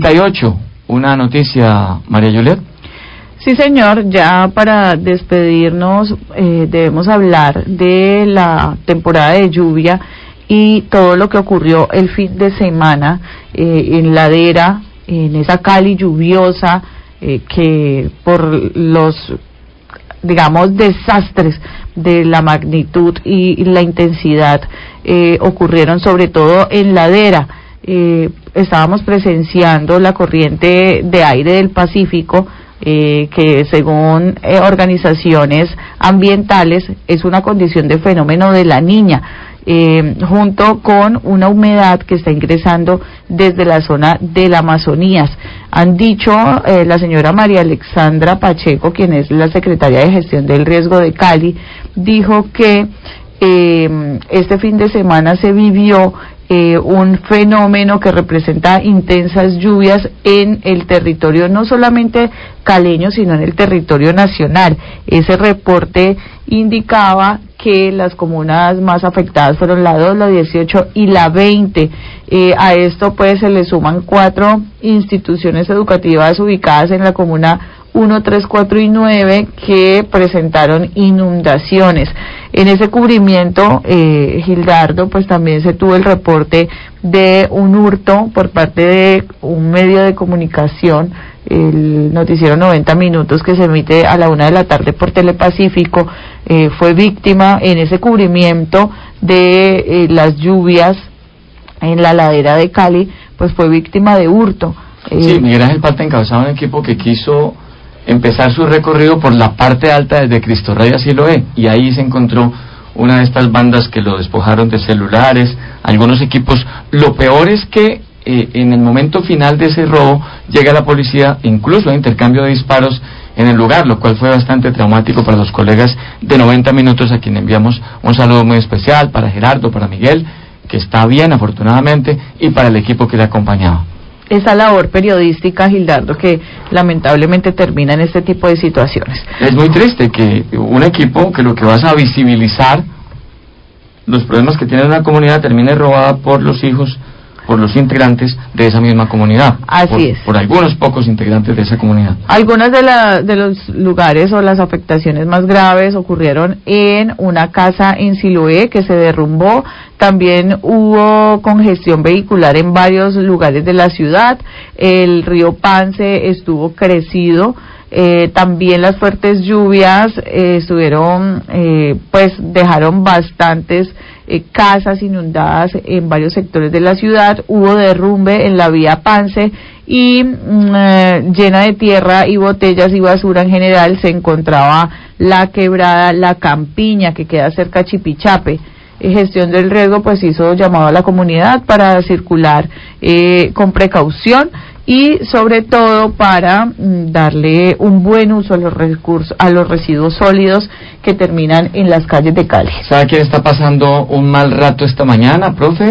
38, una noticia, María Juliet. Sí, señor, ya para despedirnos debemos hablar de la temporada de lluvia y todo lo que ocurrió el fin de semana en Ladera, en esa Cali lluviosa que por los, digamos, desastres de la magnitud y la intensidad ocurrieron sobre todo en Ladera. Estábamos presenciando la corriente de aire del Pacífico, que según organizaciones ambientales es una condición de fenómeno de la Niña, junto con una humedad que está ingresando desde la zona de la Amazonías. Han dicho la señora María Alexandra Pacheco, quien es la secretaria de Gestión del Riesgo de Cali, dijo que este fin de semana se vivió un fenómeno que representa intensas lluvias en el territorio no solamente caleño, sino en el territorio nacional. Ese reporte indicaba que las comunas más afectadas fueron la 2, la 18 y la 20. A esto pues se le suman 4 instituciones educativas ubicadas en la comuna 1, 3, 4 y 9 que presentaron inundaciones. En ese cubrimiento, Gildardo, pues también se tuvo el reporte de un hurto por parte de un medio de comunicación, el noticiero 90 Minutos, que se emite a la 1 de la tarde por Telepacífico. Fue víctima en ese cubrimiento de las lluvias en la ladera de Cali, pues fue víctima de hurto. Sí, Miguel Ángel Palta encabezaba un equipo que quiso empezar su recorrido por la parte alta desde Cristo Rey a Siloé, y ahí se encontró una de estas bandas que lo despojaron de celulares, algunos equipos. Lo peor es que en el momento final de ese robo llega la policía, incluso hay intercambio de disparos en el lugar, lo cual fue bastante traumático para los colegas de 90 Minutos, a quien enviamos un saludo muy especial, para Gerardo, para Miguel, que está bien afortunadamente, y para el equipo que le acompañaba. Esa labor periodística, Gildardo, que lamentablemente termina en este tipo de situaciones. Es muy triste que un equipo que lo que va a visibilizar los problemas que tiene una comunidad termine robada por los hijos, por los integrantes de esa misma comunidad. Así es. Por algunos pocos integrantes de esa comunidad. Algunas de los lugares o las afectaciones más graves ocurrieron en una casa en Siloé que se derrumbó. También hubo congestión vehicular en varios lugares de la ciudad. El río Pance estuvo crecido. También las fuertes lluvias dejaron bastantes casas inundadas en varios sectores de la ciudad. Hubo derrumbe en la vía Pance y llena de tierra y botellas y basura en general se encontraba la quebrada La Campiña, que queda cerca de Chipichape. Gestión del Riesgo pues hizo llamado a la comunidad para circular con precaución y sobre todo para darle un buen uso a los recursos, a los residuos sólidos que terminan en las calles de Cali. ¿Sabe quién está pasando un mal rato esta mañana, profe?